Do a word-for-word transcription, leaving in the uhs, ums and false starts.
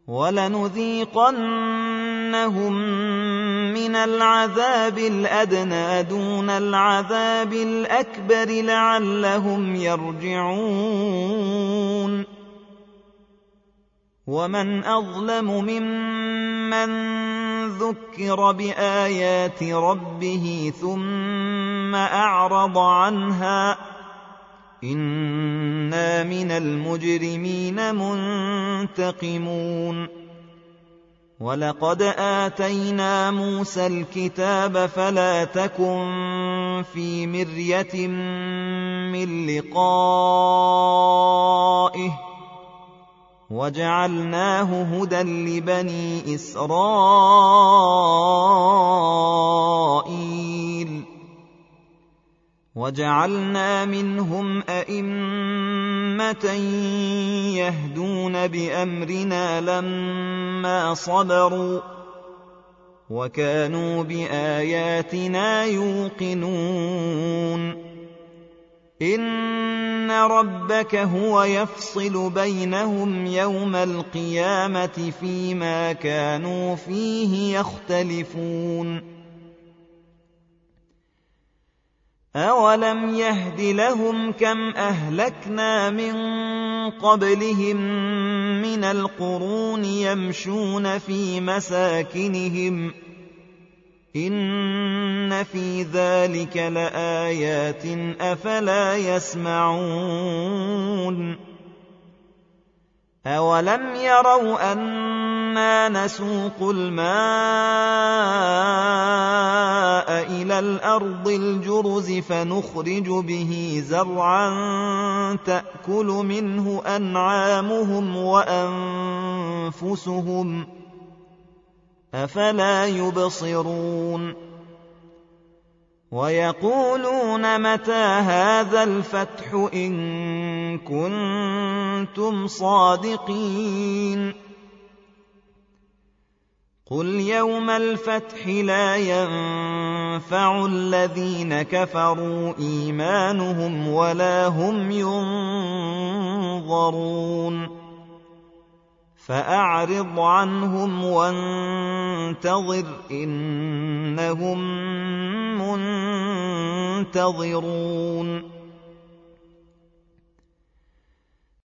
وَلَنُذِيقَنَّهُم مِّنَ الْعَذَابِ الْأَدْنَىٰ دُونَ الْعَذَابِ الْأَكْبَرِ لَعَلَّهُمْ يَرْجِعُونَ وَمَنْ أَظْلَمُ مِمَّن ذُكِّرَ بِآيَاتِ رَبِّهِ ثُمَّ أَعْرَضَ عَنْهَا إِنَّا مِنَ الْمُجْرِمِينَ مُنتَقِمُونَ وَلَقَدْ آتَيْنَا مُوسَى الْكِتَابَ فَلَا تَكُن فِي مِرْيَةٍ مِّن لِّقَائِهِ وَجَعَلْنَاهُ هُدًى لِّبَنِي إِسْرَائِيلَ وَجَعَلْنَا مِنْهُمْ أَئِمَّةً يَهْدُونَ بِأَمْرِنَا لَمَّا صَبَرُوا وَكَانُوا بِآيَاتِنَا يُوقِنُونَ إِنَّ رَبَّكَ هُوَ يَفْصِلُ بَيْنَهُمْ يَوْمَ الْقِيَامَةِ فِيمَا كَانُوا فِيهِ يَخْتَلِفُونَ أَوَلَمْ يَهْدِ لَهُمْ كَمْ أَهْلَكْنَا مِن قَبْلِهِم مِّنَ الْقُرُونِ يَمْشُونَ فِي مَسَاكِنِهِمْ إِنَّ فِي ذَلِكَ لَآيَاتٍ أَفَلَا يَسْمَعُونَ أَوَلَمْ يَرَوْا أَنَّا نَسُوقُ الْمَاءَ إِلَى الْأَرْضِ الْجُرُزِ فَنُخْرِجُ بِهِ زَرْعًا تَأْكُلُ مِنْهُ أَنْعَامُهُمْ وَأَنفُسُهُمْ ۖ أَفَلَا يُبْصِرُونَ وَيَقُولُونَ مَتَىٰ هَٰذَا الْفَتْحُ إِن كُنتُمْ صَادِقِينَ قُلْ يَوْمَ الْفَتْحِ لَا يَنفَعُ الَّذِينَ كَفَرُوا إِيمَانُهُمْ وَلَا هُمْ يُنظَرُونَ فَأَعْرِضْ عَنْهُمْ وَانتَظِرْ إِنَّهُم مُّنتَظِرُونَ